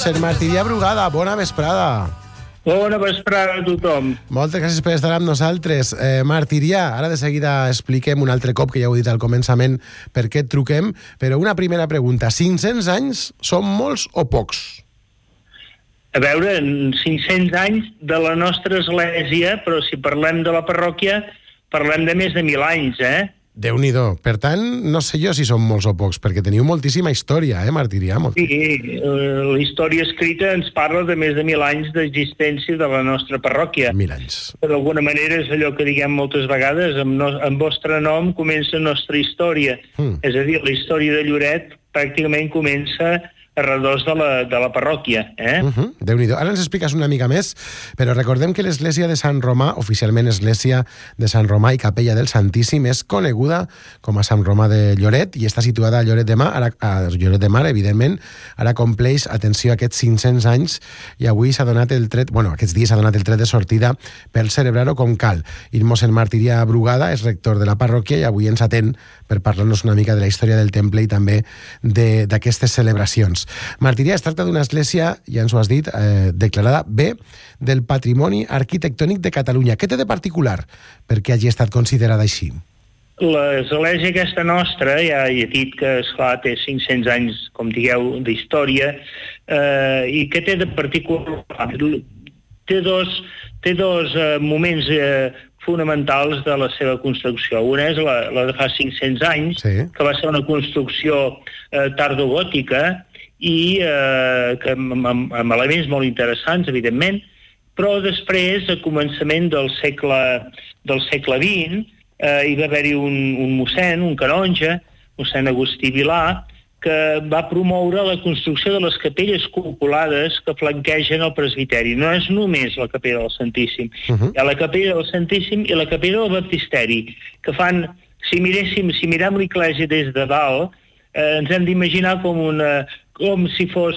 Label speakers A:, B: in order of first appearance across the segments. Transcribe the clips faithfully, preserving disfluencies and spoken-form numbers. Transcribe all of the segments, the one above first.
A: Mossèn Martirià Brugada, bona vesprada.
B: Bona vesprada a tothom.
A: Moltes gràcies per estar amb nosaltres. Eh, Martirià, ara de seguida expliquem un altre cop, que ja ho he dit al començament, per què et truquem, però una primera pregunta. cinc-cents anys són molts o pocs?
B: A veure, cinc-cents anys de la nostra església, però si parlem de la parròquia, parlem de més de mil anys, eh?
A: Déu-n'hi-do. Per tant, no sé jo si són molts o pocs, perquè teniu moltíssima història, eh, Martirià? Molt...
B: Sí, la història escrita ens parla de més de mil anys d'existència de la nostra parròquia.
A: Mil anys.
B: D'alguna manera és allò que diguem moltes vegades, amb, no, amb vostre nom comença la nostra història. Mm. És a dir, la història de Lloret pràcticament comença a redós de la, de la parròquia. Eh?
A: Uh-huh. Déu-n'hi-do. Ara ens expliques una mica més, però recordem que l'església de Sant Romà, oficialment església de Sant Romà i capella del Santíssim, és coneguda com a Sant Romà de Lloret i està situada a Lloret de Mar, ara, a Lloret de Mar, evidentment. Ara compleix, atenció, aquests cinc-cents anys i avui s'ha donat el tret, bueno, aquests dies s'ha donat el tret de sortida per celebrar-ho com cal. I Mossèn Martirià Brugada és rector de la parròquia i avui ens atén per parlar-nos una mica de la història del temple i també d'aquestes celebracions. Martirià, es tracta d'una església, ja ens ho has dit, eh, declarada bé del patrimoni arquitectònic de Catalunya. Què té de particular perquè hagi estat considerada així?
B: L'església aquesta nostra, ja he dit que, esclar, té cinc-cents anys, com digueu, d'història, eh, i què té de particular? Té dos, té dos eh, moments eh, fonamentals de la seva construcció. Una és la, la de fa cinc-cents anys, sí, que va ser una construcció eh, tardogòtica, i eh, que, amb, amb elements molt interessants, evidentment, però després, a començament del segle, del segle vint, eh, hi va haver-hi un, un mossèn, un canonge, mossèn Agustí Vilà, que va promoure la construcció de les capelles cupulades que flanquegen el presbiteri. No és només la capella del Santíssim. Uh-huh. Hi ha la capella del Santíssim i la capella del Baptisteri, que fan, si miréssim, si mirem l'església des de dalt, eh, ens hem d'imaginar com una... com si fos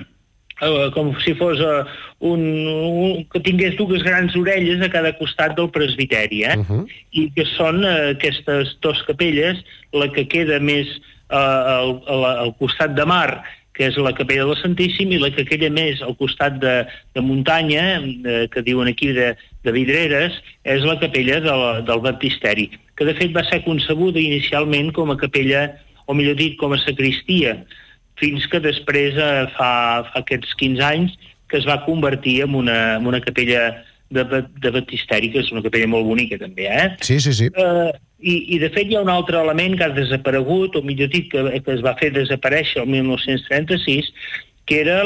B: com si fos uh, un, un, que tingués dues grans orelles a cada costat del presbiteri, eh? Uh-huh. I que són uh, aquestes dues capelles, la que queda més uh, al, al, al costat de mar, que és la capella del Santíssim, i la que queda més al costat de, de muntanya, de, que diuen aquí de, de Vidreres, és la capella de la, del Baptisteri, que de fet va ser concebuda inicialment com a capella, o millor dit, com a sacristia, fins que després, eh, fa, fa aquests quinze anys, que es va convertir en una, en una capella de, de baptisteri, que és una capella molt bonica també, eh?
A: Sí, sí, sí.
B: Eh, i, I de fet hi ha un altre element que ha desaparegut, o millor dit, que, que es va fer desaparèixer el mil nou-cents trenta-sis, que era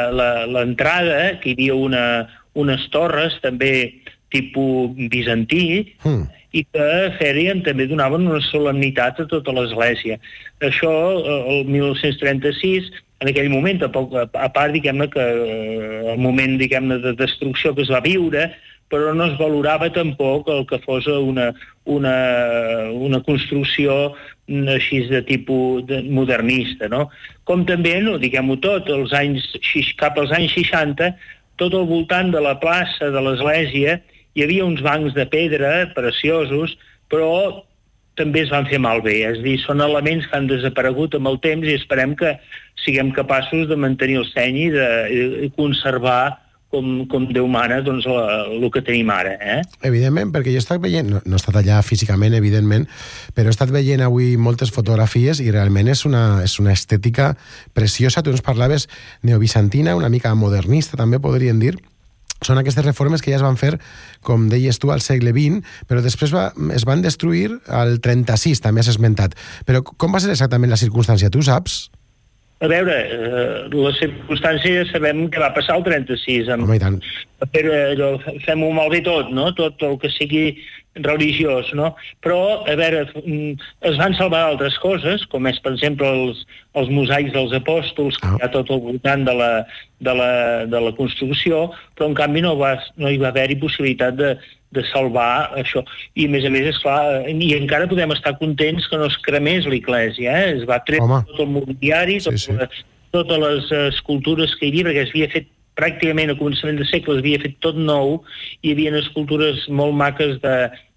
B: l'entrada, que hi havia una, unes torres, també tipus bizantí, mm. i que feien, també donaven una solemnitat a tota l'església. Això, el mil nou-cents trenta-sis, en aquell moment, a, poc, a part, diguem-ne, que el moment, diguem-ne, de destrucció que es va viure, però no es valorava tampoc el que fos una, una, una construcció així de tipus de, modernista, no? Com també, no, diguem-ho tot, els anys, cap als anys seixanta, tot al voltant de la plaça de l'església hi havia uns bancs de pedra preciosos, però també es van fer malbé. És a dir, són elements que han desaparegut amb el temps i esperem que siguem capaços de mantenir el seny i de i conservar com, com Déu mana, doncs, la, el que tenim ara. Eh?
A: Evidentment, perquè jo he estat veient, no, no he estat allà físicament, evidentment, però he estat veient avui moltes fotografies i realment és una, és una estètica preciosa. Tu ens parlaves neobizantina, una mica modernista, també podríem dir. Són aquestes reformes que ja es van fer, com deies tu, al segle vint, però després va, es van destruir al trenta-sis, també has esmentat. Però com va ser exactament la circumstància? Tu saps?
B: A veure, eh, la circumstància sabem que va passar al trenta-sis. Amb...
A: Home, i tant.
B: Però allò, fem-ho malbé tot, no? Tot el que sigui religiós, no? Però, a veure, es van salvar altres coses, com és, per exemple, els, els mosaics dels apòstols, que ah. hi ha tot al voltant de la, de la, de la construcció, però en canvi no, va, no hi va haver-hi possibilitat de, de salvar això. I a més a més, esclar, i encara podem estar contents que no es cremés l'església, eh? Es va treure Home. tot el mobiliari, tot, sí, sí. totes les escultures que hi havia, perquè es havia fet pràcticament a començament de segle, es havia fet tot nou, hi havia escultures molt maques de,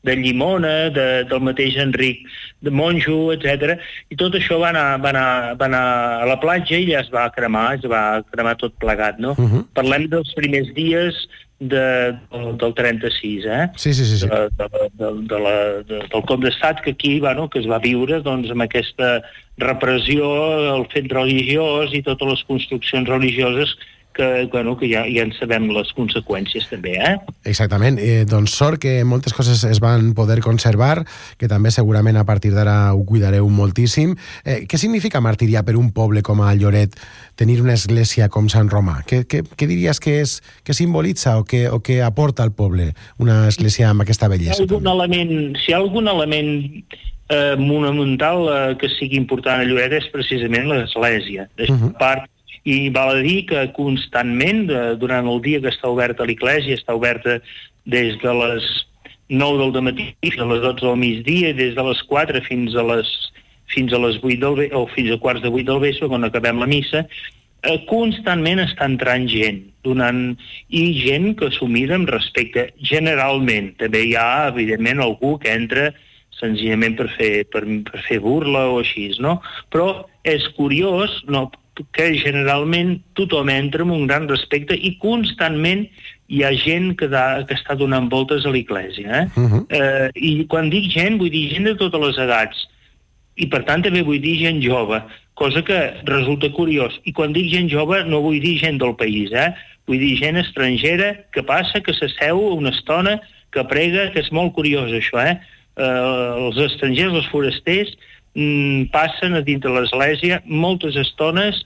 B: de Llimona, de, del mateix Enric de Monjo, etcètera. I tot això va anar, va, anar, va anar a la platja i ja es va cremar, es va cremar tot plegat, no? Uh -huh. Parlem dels primers dies de, del, del trenta-sis, eh?
A: Sí, sí, sí. sí.
B: De, de, de, de la, de, del cop d'estat que aquí, bueno, que es va viure, doncs, amb aquesta repressió, el fet religiós i totes les construccions religioses que, bueno, que ja, ja en sabem les conseqüències també, eh?
A: Exactament. Eh, doncs sort que moltes coses es van poder conservar, que també segurament a partir d'ara ho cuidareu moltíssim. Eh, què significa martiriar per un poble com a Lloret tenir una església com Sant Romà? Què, què, què diries que és, que simbolitza o que, o que aporta al poble una església amb aquesta bellesa?
B: Si hi ha algun element, si hi ha algun element eh, monumental eh, que sigui important a Lloret és precisament l'església. De uh -huh. part I val a dir que constantment, de, durant el dia que està oberta l'església, està oberta des de les nou del dematí fins a les dotze del migdia, des de les quatre fins a les, fins a les vuit del vespre, o fins a quarts de vuit del vespre, quan acabem la missa, eh, constantment està entrant gent, donant, i gent que s'ho mira amb respecte. Generalment, també hi ha, evidentment, algú que entra senzillament per fer, per, per fer burla o així, no? Però és curiós, no, que generalment tothom entra amb un gran respecte i constantment hi ha gent que, da, que està donant voltes a l'església. Eh? Uh -huh. eh, I quan dic gent, vull dir gent de totes les edats. I per tant també vull dir gent jove, cosa que resulta curiós. I quan dic gent jove no vull dir gent del país, eh? Vull dir gent estrangera que passa, que s'asseu una estona, que prega, que és molt curiós això, eh? eh els estrangers, els forasters, passen a dintre l'església moltes estones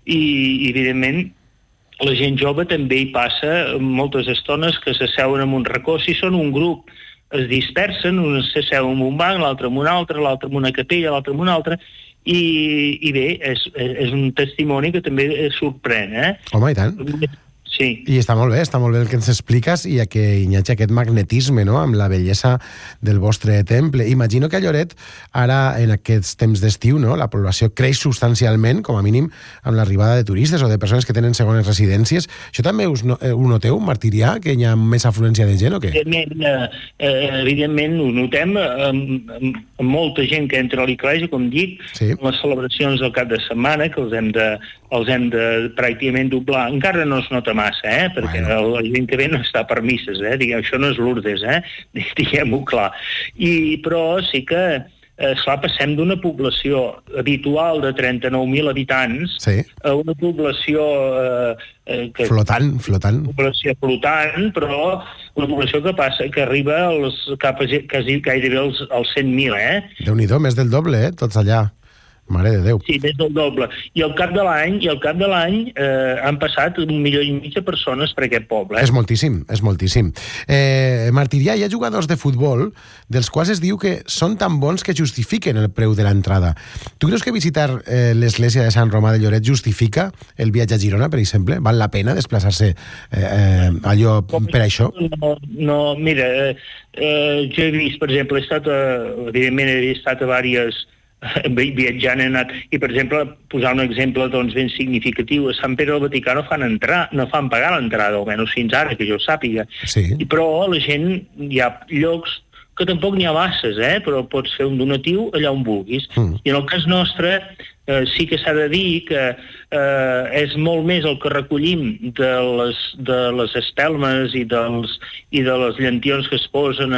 B: i, evidentment, la gent jove també hi passa moltes estones que s'asseuen en un racó. Si són un grup, es dispersen, un s'asseu en un banc, l'altre en un altre, l'altre en una capella, l'altre en una altra, i, i bé, és, és un testimoni que també sorprèn, eh?
A: Home, i tant.
B: Sí.
A: I està molt bé, està molt bé el que ens expliques i que hi hagi aquest magnetisme, no?, amb la bellesa del vostre temple. Imagino que a Lloret, ara, en aquests temps d'estiu, no?, la població creix substancialment, com a mínim, amb l'arribada de turistes o de persones que tenen segones residències. Això també us no, ho noteu, Martirià, que hi ha més afluència de gent o què?
B: Evidentment, eh, evidentment ho notem amb, amb, amb molta gent que entra a l'església, com dic, sí. Les celebracions del cap de setmana, que els hem de, els hem de pràcticament doblar. Encara no es nota massa, eh? Perquè bueno. La gent que ve no està per misses, eh? Diguem, això no és Lourdes, eh? Diguem-ho clar. I, però sí que, eh, esclar, passem d'una població habitual de trenta-nou mil habitants sí. a una població...
A: Eh, que, flotant, flotant.
B: Una població flotant, però una població que passa, que arriba als, cap a, quasi gairebé als, als cent mil, eh?
A: Déu-n'hi-do, més del doble, eh? Tots allà. Mare de Déu.
B: Sí, des del doble. I al cap de l'any, i al cap de l'any eh, han passat un milió i mig de persones per aquest poble. Eh?
A: És moltíssim, és moltíssim. Eh, Martirià, hi ha jugadors de futbol dels quals es diu que són tan bons que justifiquen el preu de l'entrada. Tu creus que visitar eh, l'església de Sant Romà de Lloret justifica el viatge a Girona, per exemple? Val la pena desplaçar-se eh, eh, allò per això?
B: No, no mira, eh, eh, jo he vist, per exemple, he estat a, evidentment he estat a diverses viatjant he anat, i per exemple posar un exemple doncs ben significatiu, a Sant Pere del Vaticà no fan entrar, no fan pagar l'entrada, almenys fins ara, que jo sàpiga,
A: sí.
B: I però la gent, hi ha llocs que tampoc n'hi ha masses, eh? Però pots fer un donatiu allà on vulguis, mm. I en el cas nostre eh, sí que s'ha de dir que eh, és molt més el que recollim de les, de les espelmes i, dels, i de les llentions que es posen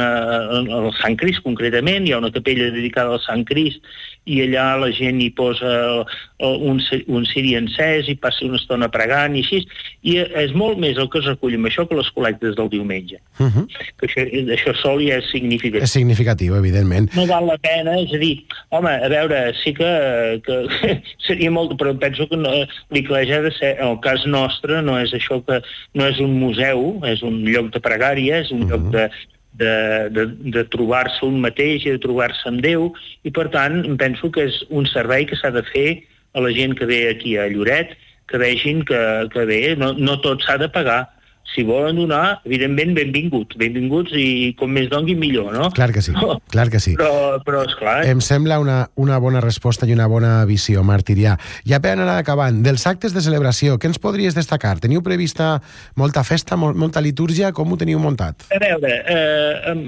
B: al Sant Crist, concretament. Hi ha una capella dedicada al Sant Crist i allà la gent hi posa un, un ciri encès i passa una estona pregant i així, i és molt més el que es recull amb això que les col·lectes del diumenge. Uh -huh. Que això, això sol ja és significatiu.
A: És significatiu, evidentment.
B: No val la pena, és a dir, home, a veure, sí que, que seria molt, però penso que no, l'església ha de ser, en el cas nostre, no és això que, no és un museu, és un lloc de pregària, és un uh -huh. lloc de de, de, de trobar-se un mateix i de trobar-se amb Déu, i per tant penso que és un servei que s'ha de fer a la gent que ve aquí a Lloret, que vegin que, que bé, no, no tot s'ha de pagar. Si volen donar, evidentment, benvinguts, benvinguts i com més donguin millor, no?
A: Clar que sí, clar que sí.
B: Però, però esclar...
A: Em sembla una, una bona resposta i una bona visió, Martirià. Ja per anar acabant, dels actes de celebració, què ens podries destacar? Teniu prevista molta festa, mol, molta litúrgia? Com ho teniu muntat?
B: A veure, eh,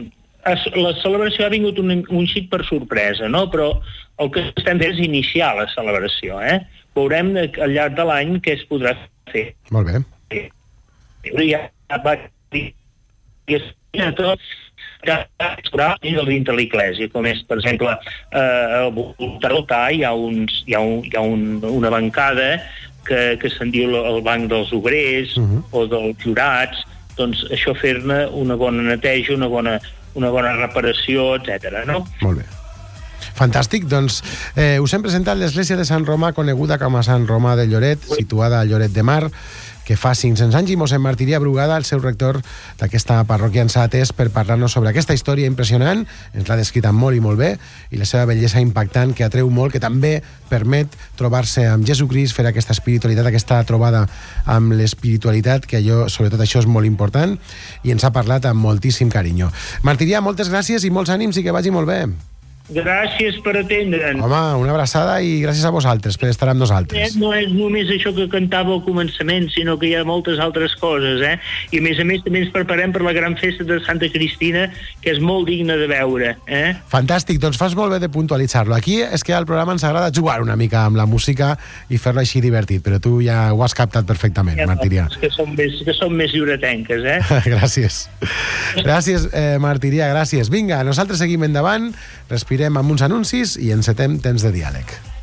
B: la celebració ha vingut un, un xic per sorpresa, no? Però el que estem fent és iniciar la celebració, eh? Veurem al llarg de l'any què es podrà fer.
A: Molt bé.
B: Ja va dir que tot dins de l'Església, com és, per exemple, eh, al voltant de l'altar hi ha, uns, hi ha, un, hi ha un, una bancada que, que se'n diu el banc dels obrers uh-huh. o dels jurats, doncs això fer-ne una bona neteja, una bona una bona reparació, etcètera, no?
A: Molt bé. Fantàstic, doncs eh, us hem presentat l'església de Sant Romà, coneguda com a Sant Romà de Lloret, sí. situada a Lloret de Mar, que fa cinc-cents anys, i mossèn Martirià Brugada, el seu rector d'aquesta parròquia, ens ha atès per parlar-nos sobre aquesta història impressionant, ens l'ha descrita molt i molt bé, i la seva bellesa impactant, que atreu molt, que també permet trobar-se amb Jesucrist, fer aquesta espiritualitat, aquesta trobada amb l'espiritualitat, que allò, sobretot això és molt important, i ens ha parlat amb moltíssim carinyo. Martirià, moltes gràcies i molts ànims i que vagi molt bé.
B: Gràcies per atendre'ns.
A: Home, una abraçada i gràcies a vosaltres per estar amb nosaltres.
B: No és només això que cantava al començament, sinó que hi ha moltes altres coses, eh? I a més a més també ens preparem per la gran festa de Santa Cristina, que és molt digna de veure, eh?
A: Fantàstic, doncs fas molt bé de puntualitzar-lo. Aquí és que al programa ens agrada jugar una mica amb la música i fer-lo així divertit, però tu ja ho has captat perfectament, ja, Martirià.
B: Que som més, que som més lliuretenques, eh?
A: Gràcies. Gràcies, eh, Martirià, gràcies. Vinga, nosaltres seguim endavant, respirem amb uns anuncis i encetem temps de diàleg.